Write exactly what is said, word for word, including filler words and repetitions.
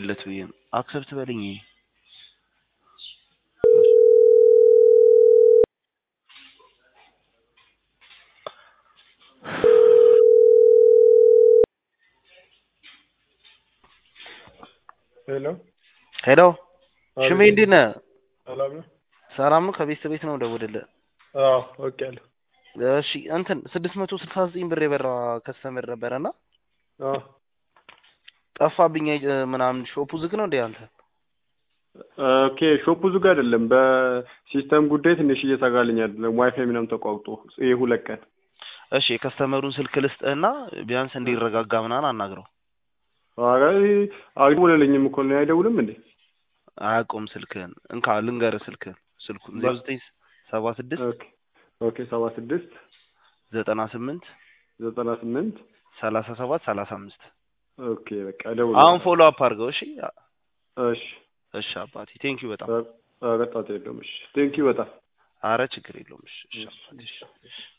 ልደውልለት ብዬ ነው አክሰፕት በለኝ ሄሎ ሄሎ ሽሜ እንዴት ነህ ሰላም ነው ሰላም ነው ከቤት ቤት ነው ደውልልህ አዎ ኦኬ እሺ እንትን ስድስት መቶ ስልሳ ዘጠኝ ብር የበራ ከስተመር ነበርና አዎ ጠፋብኝ ምናምን ሾፑ ዝግ ነው እንዴ አንተ ኦኬ ሾፑ ዝግ አይደለም በሲስተም ጉዳይ ትንሽ እየሰጋልኝ አይደለም ዋይፋይ ምናምን ተቋርጦ ይሄ ሁለት ቀን እሺ የከስተመሩን ስልክ ልስጥህና ቢያንስ እንዲረጋጋ ምናምን አናግረው አይ አይደውልልኝም እኮ ነው አይደውልም እንዴ አያውቁም ስልክህን እንካ ልንገርህ ስልክህን ስልኩን ዜሮ ዘጠኝ ሰባ ስድስት ኦኬ ኦኬ ሰባ ስድስት ዘጠና ስምንት ዘጠና ስምንት ሰላሳ ሰባት ሰላሳ አምስት ኦኬ በቃ ደውል አሁን ፎሎ አፕ አድርገው እሺ እሺ እሺ አባቴ ቴንኪው በጣም አረጣጥ የለውም እሺ ቴንኪው በጣም አረ ችግር የለውም እሺ እሺ